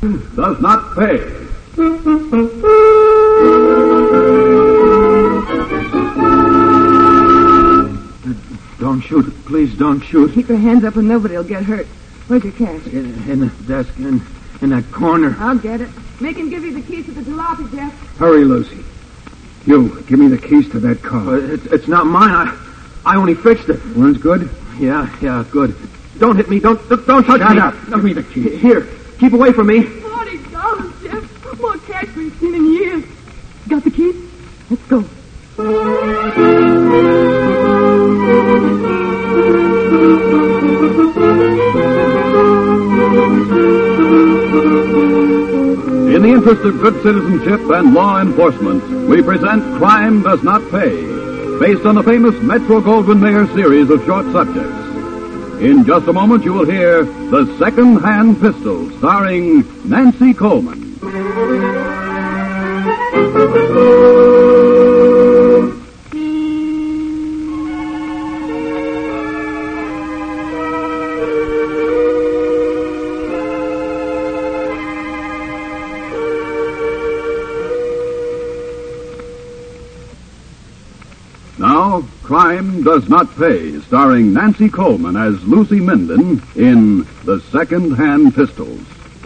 Does not pay. Don't shoot. Please don't shoot. Keep your hands up and nobody will get hurt. Where's your cash? In the desk, in that corner. I'll get it. Make him give you the keys to the jalopy, Jeff. Hurry, Lucy. You, give me the keys to that car. It's not mine. I only fixed it. Runs good? Yeah, good. Don't hit me. Don't touch me. Shut up. Give me the keys. Here, keep away from me. $40, Jeff. More cash we've seen in years. Got the keys? Let's go. In the interest of good citizenship and law enforcement, we present Crime Does Not Pay, based on the famous Metro-Goldwyn-Mayer series of short subjects. In just a moment, you will hear The Second-Hand Pistol, starring Nancy Coleman. Now, Crime Does Not Pay, starring Nancy Coleman as Lucy Minden in The Second-Hand Pistols.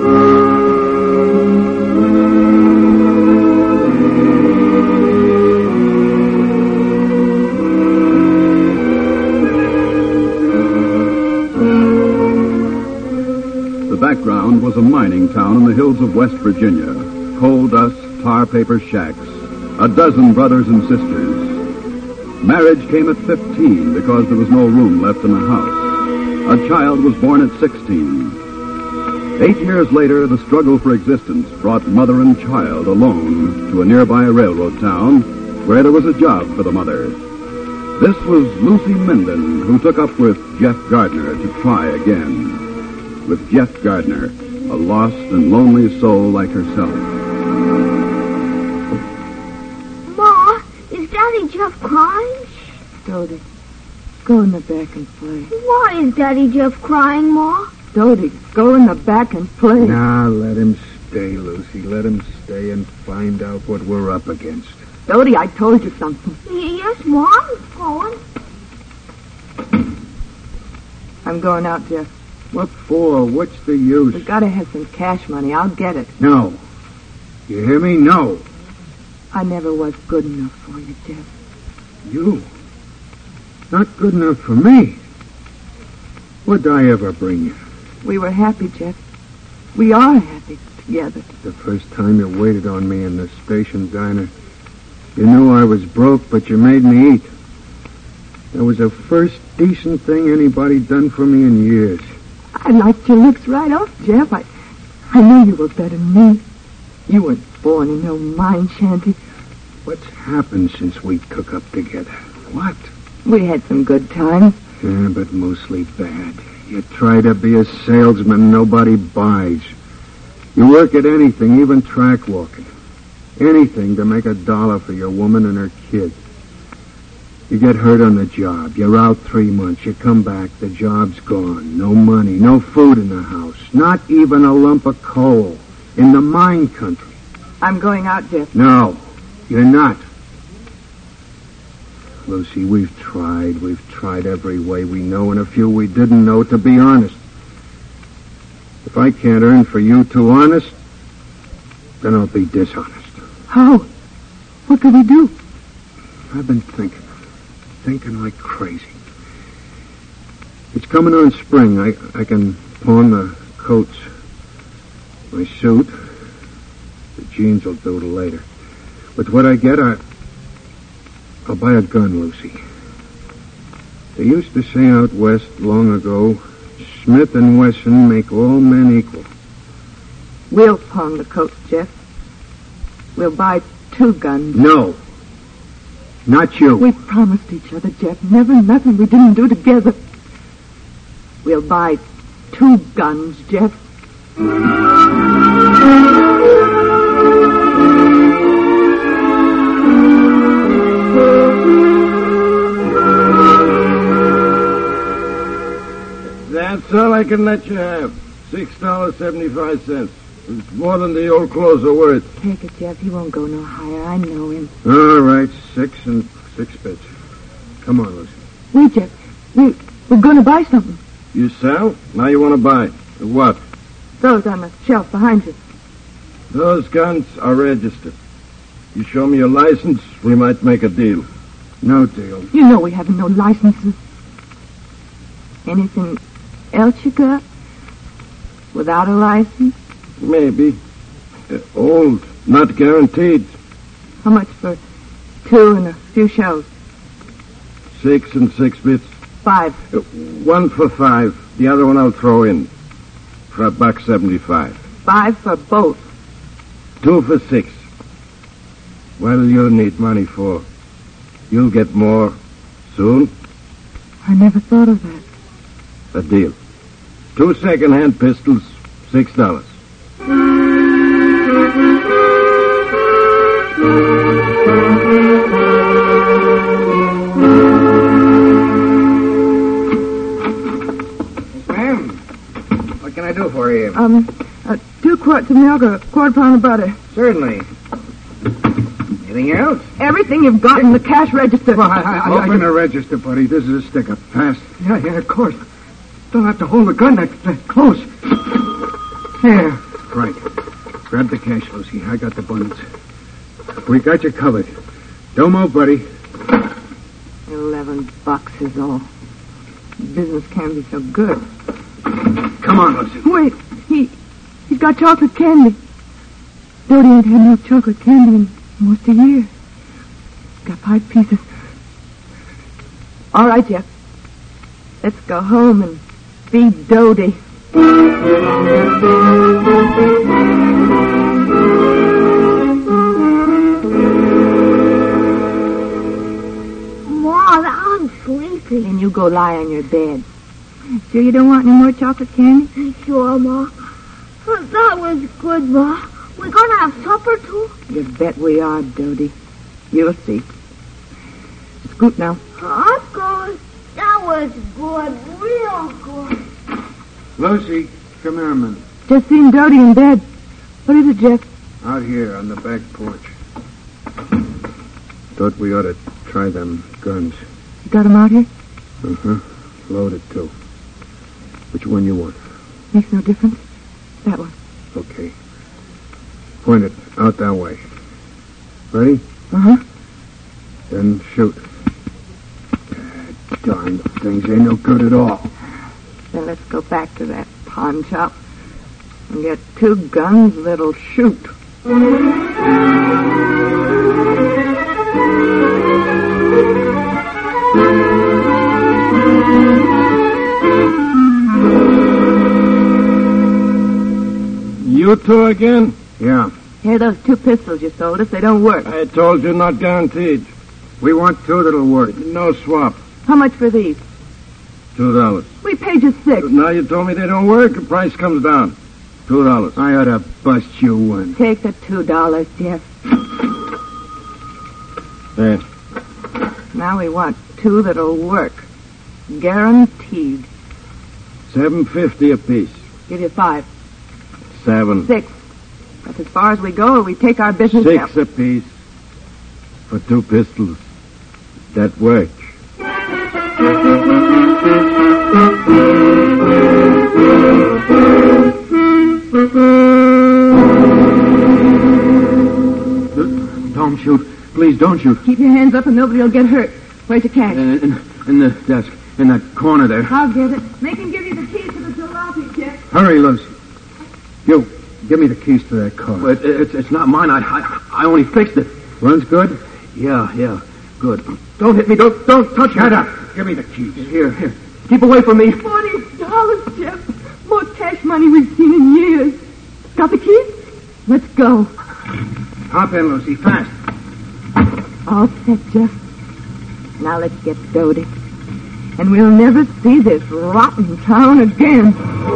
The background was a mining town in the hills of West Virginia. Coal dust, tar paper shacks, a dozen brothers and sisters. Marriage came at 15 because there was no room left in the house. A child was born at 16. 8 years later, the struggle for existence brought mother and child alone to a nearby railroad town where there was a job for the mother. This was Lucy Minden, who took up with Jeff Gardner to try again. With Jeff Gardner, a lost and lonely soul like herself. Ma, is Daddy Jeff crying? Dodie, go in the back and play. Why is Daddy Jeff crying, Ma? Dodie, go in the back and play. Now, let him stay, Lucy. Let him stay and find out what we're up against. Dodie, I told you something. Yes, Ma, I'm going. I'm going out, Jeff. What for? What's the use? We gotta have some cash money. I'll get it. No. You hear me? No. I never was good enough for you, Jeff. You? Not good enough for me? What'd I ever bring you? We were happy, Jeff. We are happy together. The first time you waited on me in the station diner. You knew I was broke, but you made me eat. That was the first decent thing anybody done for me in years. I liked your looks right off, Jeff. I knew you were better than me. You weren't born in no mine shanty. What's happened since we took up together? What? We had some good times. Yeah, but mostly bad. You try to be a salesman nobody buys. You work at anything, even track walking. Anything to make $1 for your woman and her kid. You get hurt on the job. You're out 3 months. You come back. The job's gone. No money. No food in the house. Not even a lump of coal. In the mine country. I'm going out, Jeff. No, you're not. Lucy, we've tried. We've tried every way we know and a few we didn't know, to be honest. If I can't earn for you two honest, then I'll be dishonest. How? What could we do? I've been thinking like crazy. It's coming on spring. I can pawn the coats, my suit. The jeans will do till later. With what I get, I'll buy a gun, Lucy. They used to say out west long ago, Smith & Wesson make all men equal. We'll pawn the coats, Jeff. We'll buy 2 guns. No. Not you. We promised each other, Jeff. Never nothing we didn't do together. We'll buy 2 guns, Jeff. That's all I can let you have. $6.75. It's more than the old clothes are worth. Take it, Jeff. He won't go no higher. I know him. All right, 6 and 6 bits. Come on, Lucy. Wait, Jeff. We're going to buy something. You sell? Now you want to buy. What? Those on the shelf behind you. Those guns are registered. You show me your license, we might make a deal. No deal. You know we have no licenses. Anything else you got? Without a license? Maybe. Old, not guaranteed. How much for 2 and a few shells? 6 and 6 bits. 5. 1 for 5. The other one I'll throw in. For $1.75. 5 for both. 2 for 6. What'll you need money for? You'll get more soon. I never thought of that. A deal. 2 second-hand pistols, $6. Ma'am, what can I do for you? 2 quarts of milk or a quarter pound of butter. Certainly. Anything else? Everything you've got in the cash register. Well, Open the register, buddy. This is a stick-up. Fast. Yeah, of course. Don't have to hold the gun that close. Here. Right. Grab the cash, Lucy. I got the bundles. We got you covered. Don't move, buddy. $11 is all. Business can't be so good. Come on, Lucy. Wait, he's got chocolate candy. Dodie ain't had no chocolate candy in almost a year. He's got 5 pieces. All right, Jeff. Let's go home and feed Dodie. Ma, I'm sleepy. Then you go lie on your bed. Sure you don't want any more chocolate candy? Sure, Ma. That was good, Ma. We're going to have supper, too? You bet we are, Dodie. You'll see. Scoot now. I'm good. That was good. Real good. Lucy, come here a minute. Just seen Dodie in bed. What is it, Jeff? Out here on the back porch. Thought we ought to try them guns. You got him out here? Uh-huh. Loaded, too. Which one you want? Makes no difference. That one. Okay. Point it out that way. Ready? Uh-huh. Then shoot. Darn things ain't no good at all. Then let's go back to that pawn shop and get 2 guns that'll shoot. You 2 again? Yeah. Here, those 2 pistols you sold us, they don't work. I told you not guaranteed. We want 2 that'll work. No swap. How much for these? $2. We paid you 6. Now you told me they don't work, the price comes down. $2. I ought to bust you one. Take the $2, Jeff. There. Now we want 2 that'll work. Guaranteed. $7.50 apiece. Give you 5. 7. 6. That's as far as we go, or we take our business down. 6 apiece. For 2 pistols. That works. Don't shoot. Please don't shoot. Keep your hands up and nobody will get hurt. Where's your cash? In the desk. In that corner there. I'll get it. Make him give you the keys to the jalopy, Jeff. Hurry, Lucy. You, give me the keys to that car. Well, it's not mine. I only fixed it. Runs good? Yeah. Good. Don't hit me. Don't touch me. Shut up. Give me the keys. Here. Keep away from me. $40, Jeff. Most cash money we've seen in years. Got the keys? Let's go. Hop in, Lucy. Fast. All set, Jeff. Now let's get Dodie. And we'll never see this rotten town again.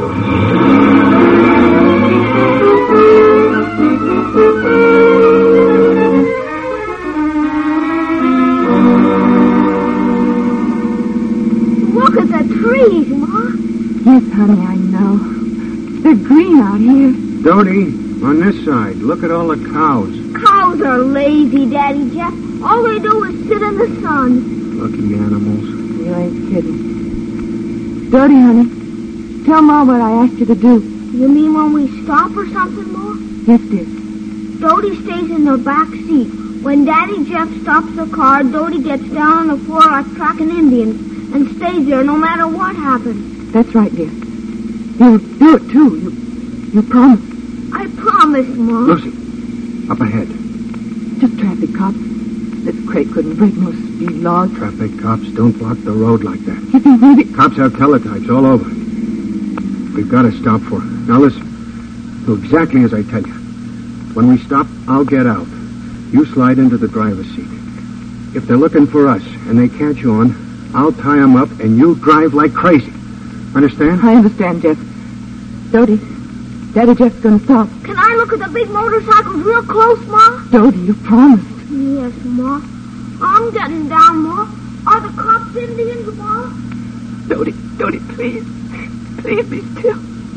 Look at the trees, Ma. Yes, honey, I know. They're green out here. Dodie, on this side, look at all the cows. Cows are lazy, Daddy Jeff. All they do is sit in the sun. Lucky animals. You ain't kidding. Dodie, honey, tell Ma what I asked you to do. You mean when we stop or something, Ma? Yes, dear. Dodie stays in the back seat. When Daddy Jeff stops the car, Dodie gets down on the floor like tracking Indians and stays there no matter what happens. That's right, dear. You'll do it, too. You promise. I promise, Ma. Lucy, up ahead. Just traffic cops. This crate couldn't break no speed laws. Traffic cops don't block the road like that. If you really... Cops have teletypes all over. We've got to stop for it. Now listen, do exactly as I tell you. When we stop, I'll get out. You slide into the driver's seat. If they're looking for us and they catch you on, I'll tie them up and you drive like crazy. Understand? I understand, Jeff. Dodie, Daddy Jeff's gonna stop. Can I look at the big motorcycles real close, Ma? Dodie, you promised. Yes, Ma. I'm getting down, Ma. Are the cops Indians, Ma? Dodie, please. Please be still.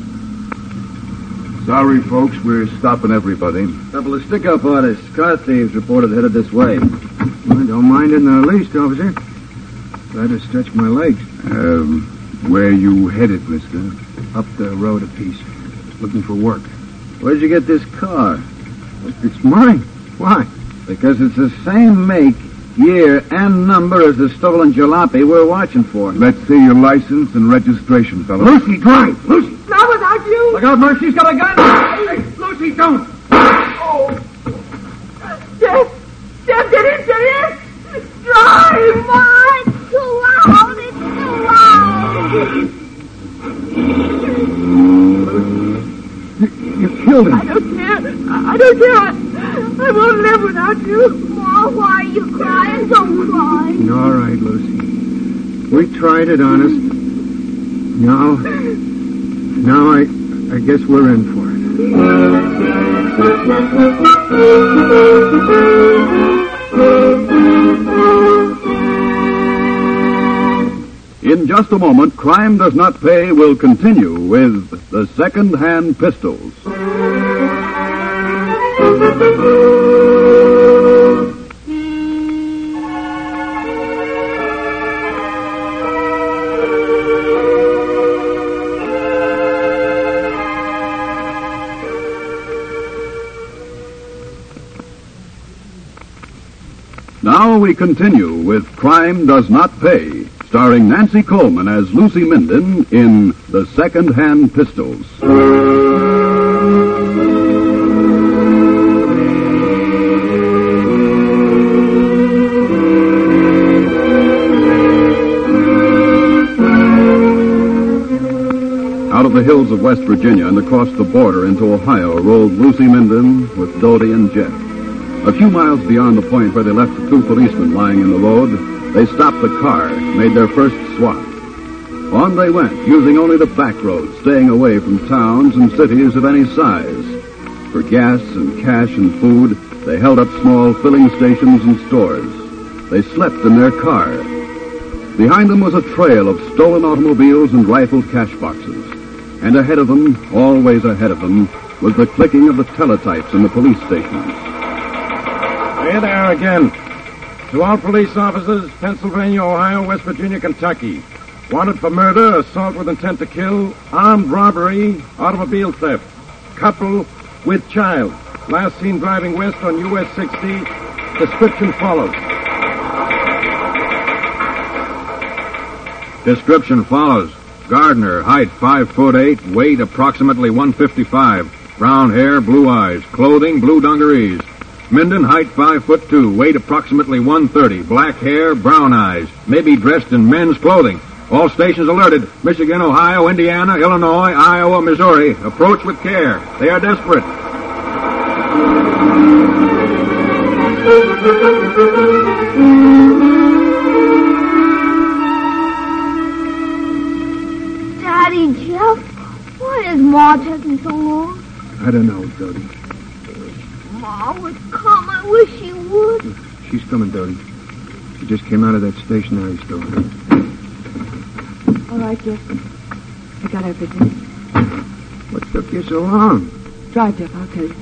Sorry, folks, we're stopping everybody. Couple of stick-up artists, car thieves reported headed this way. I don't mind in the least, officer. Glad to stretch my legs. Where you headed, mister? Up the road a piece. Looking for work. Where'd you get this car? It's mine. Why? Because it's the same make, year, and number as the stolen jalopy we're watching for. Let's see your license and registration, fellow. Lucy, drive! Lucy! Not without you. Look out, Mercy's got a gun! Hey, Lucy, don't! Jeff, get in! Drive, Ma! It's too loud! It's too loud! You killed him. I don't care. I won't live without you. Ma, why are you crying? Don't cry. All right, Lucy. We tried it, honest. Now I guess we're in for it. In just a moment, Crime Does Not Pay will continue with the Second-Hand Pistols. Now we continue with Crime Does Not Pay, starring Nancy Coleman as Lucy Minden in The Second-Hand Pistols. Out of the hills of West Virginia and across the border into Ohio rolled Lucy Minden with Dodie and Jeff. A few miles beyond the point where they left the two policemen lying in the road, they stopped the car, made their first swap. On they went, using only the back roads, staying away from towns and cities of any size. For gas and cash and food, they held up small filling stations and stores. They slept in their car. Behind them was a trail of stolen automobiles and rifled cash boxes. And ahead of them, always ahead of them, was the clicking of the teletypes in the police stations. Here they are again. To all police officers, Pennsylvania, Ohio, West Virginia, Kentucky. Wanted for murder, assault with intent to kill, armed robbery, automobile theft. Couple with child. Last seen driving west on US 60. Description follows. Description follows. Gardner, height 5'8", weight approximately 155. Brown hair, blue eyes. Clothing, blue dungarees. Minden, height 5'2", weight approximately 130. Black hair, brown eyes. May be dressed in men's clothing. All stations alerted. Michigan, Ohio, Indiana, Illinois, Iowa, Missouri. Approach with care. They are desperate. Daddy Jeff, why is Ma taking so long? I don't know, Dodie. Ma would come. I wish she would. She's coming, Dodie. She just came out of that stationery store. All right, Jeff. I got everything. What took you so long? Try, Jeff, I'll tell you.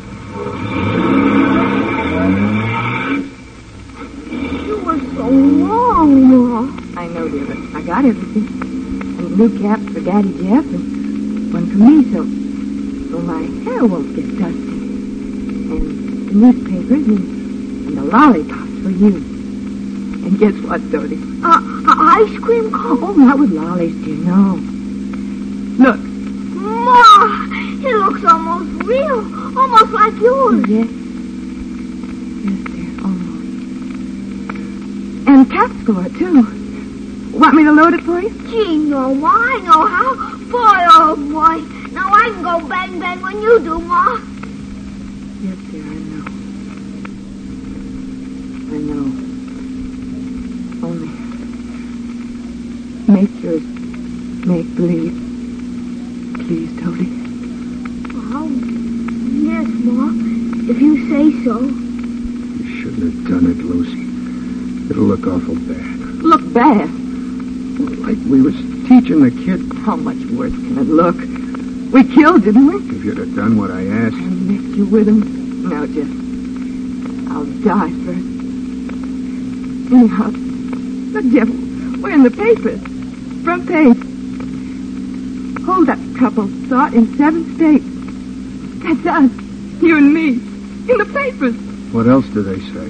You were so long, Ma. I know, dear, but I got everything. And new caps for Daddy Jeff and one for me, so my hair won't get dusty. And the newspapers and the lollipops for you. And guess what, Dodie? Ice cream cone? Oh, not with lollies, dear, no. Look. Ma, it looks almost real. Almost like yours. Yes. Yes, dear, almost. And cap score, too. Want me to load it for you? Gee, no, Ma, I know how. Boy, oh, boy. Now I can go bang, bang when you do, Ma. Yes, dear, I know. I know. Only make yours make-believe. Please, Toadie. Oh, yes, Ma. If you say so. You shouldn't have done it, Lucy. It'll look awful bad. Look bad. Like we was teaching the kid. How much worse can it look? We killed, didn't we? If you'd have done what I asked. I mixed you with him. Now, Jeff, I'll die first. Anyhow, look, Jeff, we're in the papers. Front page. Hold up couple sought in 7 states. That's us, you and me, in the papers. What else do they say?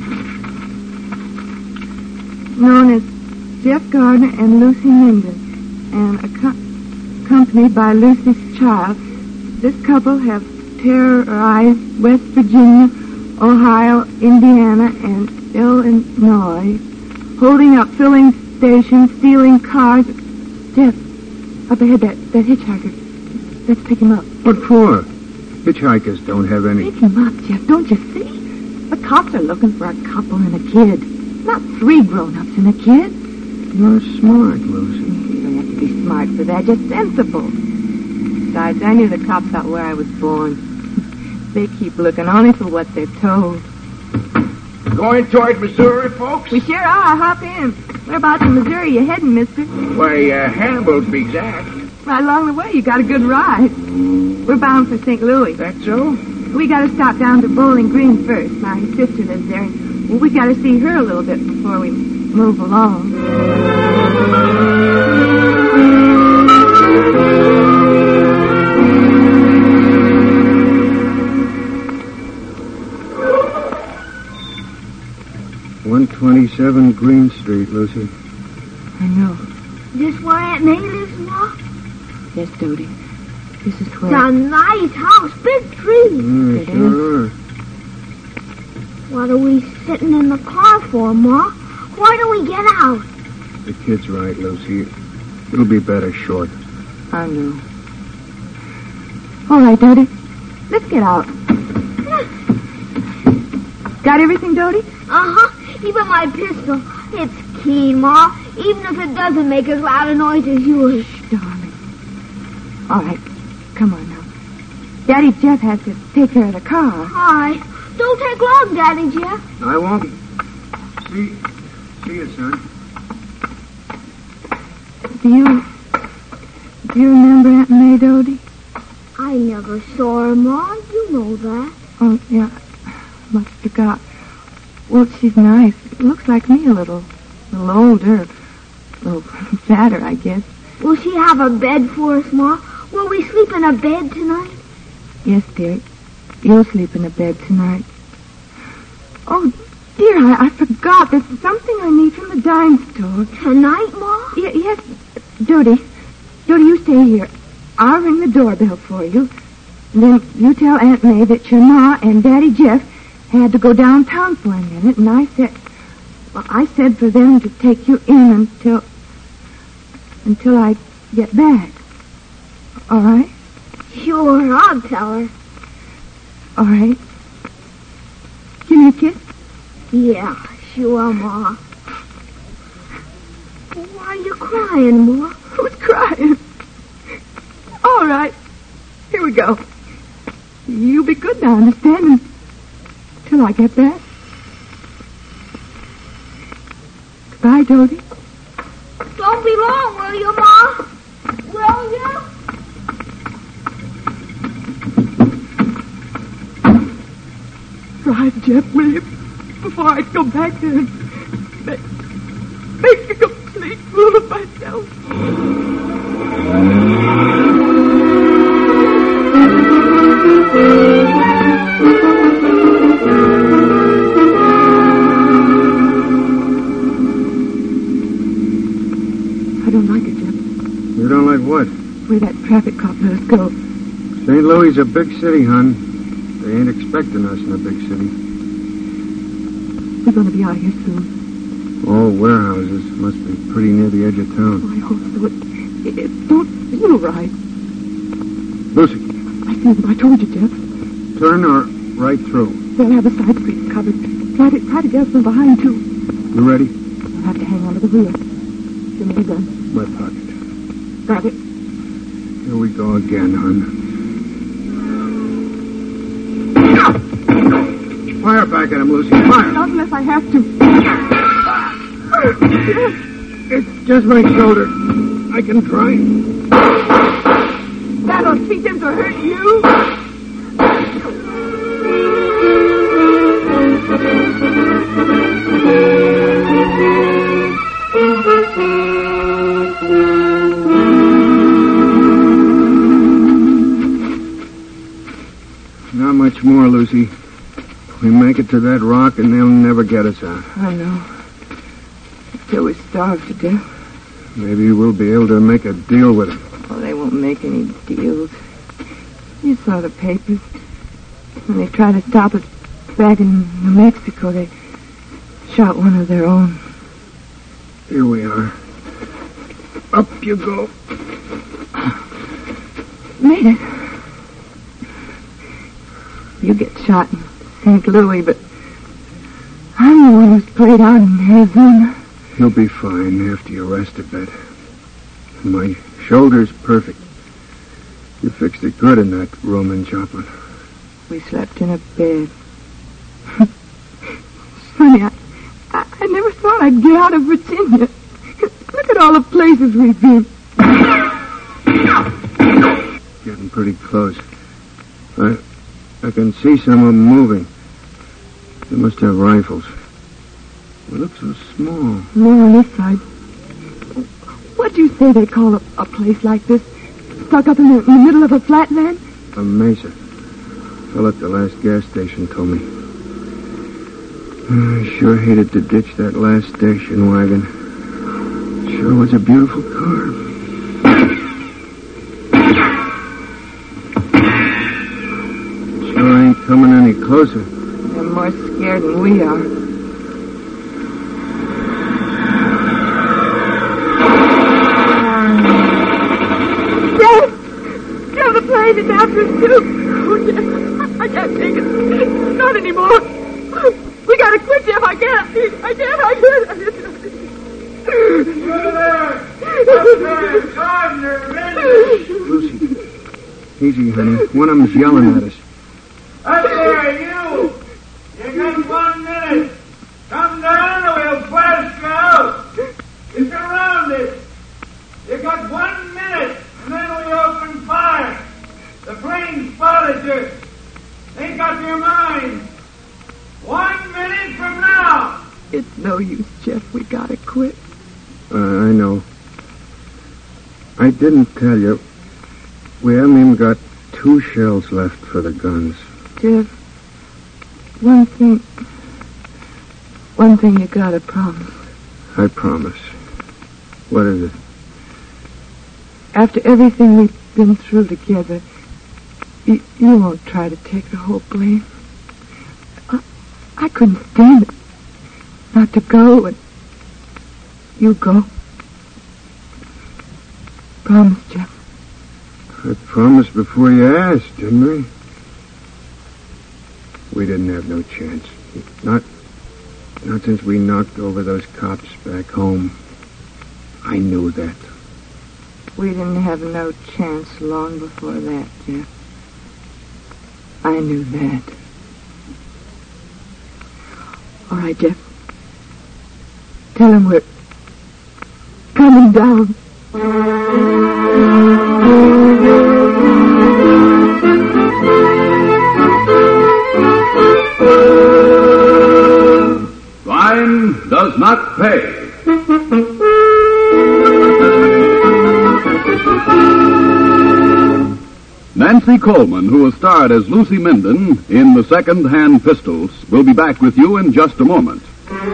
Known as Jeff Gardner and Lucy Minden, and accompanied by Lucy's child, this couple have terrorized West Virginia, Ohio, Indiana, and Illinois, holding up filling stations, stealing cars. Jeff, up ahead, that hitchhiker. Let's pick him up. What for? Hitchhikers don't have any... Pick him up, Jeff. Don't you see? The cops are looking for a couple and a kid. Not 3 grown-ups and a kid. You're smart, Lucy. You don't have to be smart for that. Just sensible. Besides, I knew the cops out where I was born. They keep looking only for what they're told. Going toward Missouri, folks? We sure are. Hop in. Whereabouts in Missouri you heading, mister? Why, Hannibal to be exact. Right along the way, you got a good ride. We're bound for St. Louis. That so? We got to stop down to Bowling Green first. My sister lives there. And we got to see her a little bit before we move along. 127 Green Street, Lucy. I know. This where Aunt May lives, Ma? Yes, Dodie. This is where... It's a nice house, big tree. It Sure are. What are we sitting in the car for, Ma? Why don't we get out? The kid's right, Lucy. It'll be better short. I know. All right, Dodie. Let's get out. Got everything, Dodie? Uh-huh. Even my pistol. It's keen, Ma. Even if it doesn't make as loud a noise as yours. Darling. All right. Come on now. Daddy Jeff has to take care of the car. All right. Don't take long, Daddy Jeff. I won't. See you, son. Do you remember Aunt May, Dodie? I never saw her, Ma. You know that. Oh, yeah. Must have got. Well, she's nice. Looks like me a little older. A little fatter, I guess. Will she have a bed for us, Ma? Will we sleep in a bed tonight? Yes, dear. You'll sleep in a bed tonight. Oh, dear, I forgot. There's something I need from the dime store. Tonight, Ma? Yes, Dodie. Dodie, you stay here. I'll ring the doorbell for you. Then you tell Aunt May that your Ma and Daddy Jeff had to go downtown for a minute, and I said for them to take you in until I get back. All right? Sure, I'll tell her. All right. Give me a kiss. Yeah, sure, Ma. Why are you crying, Ma? Who's crying? All right. Here we go. You be good now, understand? Till I get back. Goodbye, Dodie. Don't be long, will you, Ma? Will you? drive, Jeff, will you? Before I go back there and make a complete fool of myself. I don't like it, Jeff. You don't like what? The way that traffic cop let us go. St. Louis is a big city, hon. They ain't expecting us in a big city. We're going to be out here soon. All warehouses must be pretty near the edge of town. Oh, I hope so. It don't feel right. Lucy, I see them. I told you, Jeff. turn or right through? They'll have the side streets covered. Try to get us from behind, too. You ready? You'll have to hang on to the wheel. Give me the gun. My pocket. Got it. Here we go again, hon. Fire back at him, Lucy. Fire. Not unless I have to. It's just my shoulder. I can try. That'll teach him to hurt you. Not much more, Lucy. We make it to that rock and they'll never get us out. I know. Until we starve to death. Maybe we'll be able to make a deal with them. Oh, they won't make any deals. You saw the papers. When they tried to stop us back in New Mexico, they shot one of their own. Here we are. Up you go. Made it. You get shot in St. Louis, but I'm the one who's played out in Arizona. You'll be fine after you rest a bit. My shoulder's perfect. You fixed it good in that room in Joplin. We slept in a bed. Funny, I never thought I'd get out of Virginia. Look at all the places we've been. Getting pretty close. I can see some of them moving. They must have rifles. They look so small. More on this side. What do you say they call a place like this? Stuck up in the middle of a flatland? A mesa. Fell at the last gas station told me. I sure hated to ditch that last station wagon. It sure was a beautiful car. Sure ain't coming any closer. They're more scared than we are. Jeff, the plane is after us, too. Oh, Jeff, I can't take it. Not anymore. We gotta quit, Jeff. I can't. Lucy, easy, honey. One of them's yelling at us. Up there, you! You got 1 minute. Come down or we'll blast you out. You're surrounded. You got 1 minute, and then we open fire. The plane spotted you. They got your mind. 1 minute from now. It's no use, Jeff. We gotta quit. I know. I didn't tell you. We haven't even got 2 shells left for the guns. Jeff, one thing you gotta promise. I promise. What is it? After everything we've been through together, you won't try to take the whole blame. I couldn't stand it. Not to go and you go. Promise, Jeff. I promised before you asked, didn't we? We didn't have no chance. Not since we knocked over those cops back home. I knew that. We didn't have no chance long before that, Jeff. I knew that. All right, Jeff. Tell him we're coming down. Coleman, who has starred as Lucy Minden in The Second-Hand Pistols, will be back with you in just a moment.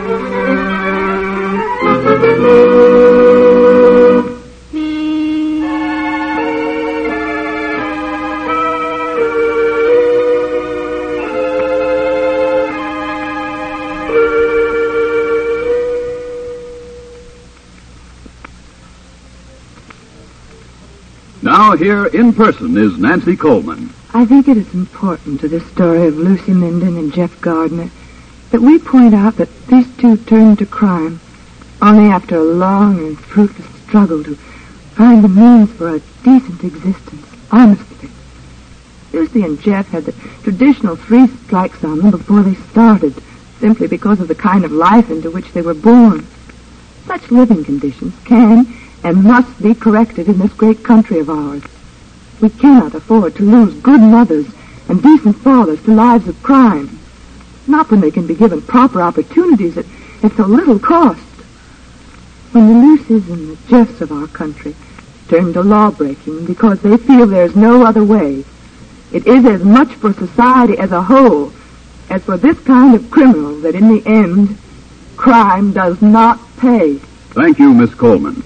Now here in person is Nancy Coleman. I think it is important to the story of Lucy Minden and Jeff Gardner that we point out that these two turned to crime only after a long and fruitless struggle to find the means for a decent existence, honestly. Lucy and Jeff had the traditional 3 strikes on them before they started, simply because of the kind of life into which they were born. Such living conditions can and must be corrected in this great country of ours. We cannot afford to lose good mothers and decent fathers to lives of crime, not when they can be given proper opportunities at so little cost. When the Lucys and the Jeffs of our country turn to law-breaking because they feel there's no other way, it is as much for society as a whole as for this kind of criminal that in the end, crime does not pay. Thank you, Miss Coleman.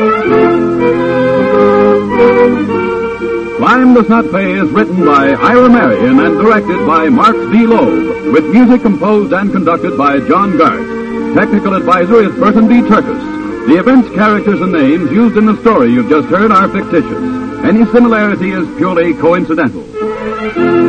Crime Does Not Pay is written by Ira Marion and directed by Mark D. Loeb, with music composed and conducted by John Garth. Technical advisor is Burton D. Turkis. The events, characters, and names used in the story you've just heard are fictitious. Any similarity is purely coincidental.